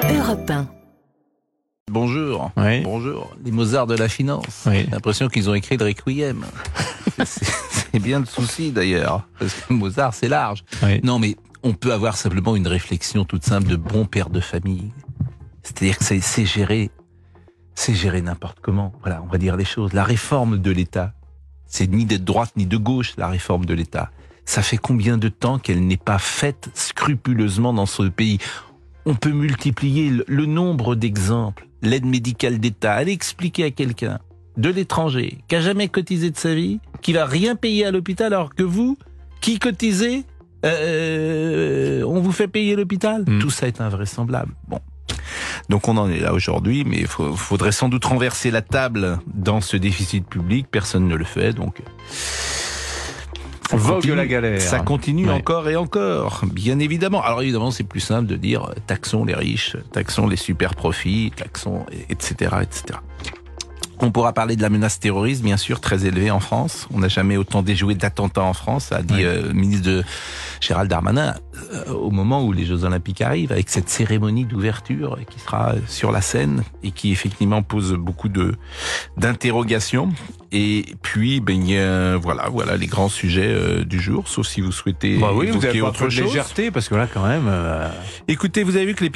Europe 1. Bonjour. Oui. Bonjour. Les Mozart de la finance. Oui. J'ai l'impression qu'ils ont écrit le Requiem. C'est bien le souci d'ailleurs, parce que Mozart c'est large. Oui. Non mais on peut avoir simplement une réflexion toute simple de bon père de famille. C'est-à-dire que c'est géré n'importe comment. Voilà, on va dire les choses. La réforme de l'État, c'est ni de droite ni de gauche, la réforme de l'État. Ça fait combien de temps qu'elle n'est pas faite scrupuleusement dans ce pays? On peut multiplier le nombre d'exemples. L'aide médicale d'État, allez expliquer à quelqu'un de l'étranger qui a jamais cotisé de sa vie, qui va rien payer à l'hôpital, alors que vous, qui cotisez, on vous fait payer l'hôpital. Tout ça est invraisemblable. Bon. Donc on en est là aujourd'hui, mais il faudrait sans doute renverser la table dans ce déficit public. Personne ne le fait, donc... Vogue la galère. Ça continue Ouais. encore et encore, bien évidemment. Alors évidemment, c'est plus simple de dire taxons les riches, taxons les super profits, taxons, etc., etc. On pourra parler de la menace terroriste, bien sûr, très élevée en France. On n'a jamais autant déjoué d'attentats en France, a dit le ministre de Gérald Darmanin, au moment où les Jeux Olympiques arrivent, avec cette cérémonie d'ouverture qui sera sur la scène et qui effectivement pose beaucoup d'interrogations. Et puis, voilà les grands sujets du jour, sauf si vous souhaitez Bah oui, vous évoquer avez pas autre trop de chose. légèreté, parce que là, quand même... Écoutez, vous avez vu que les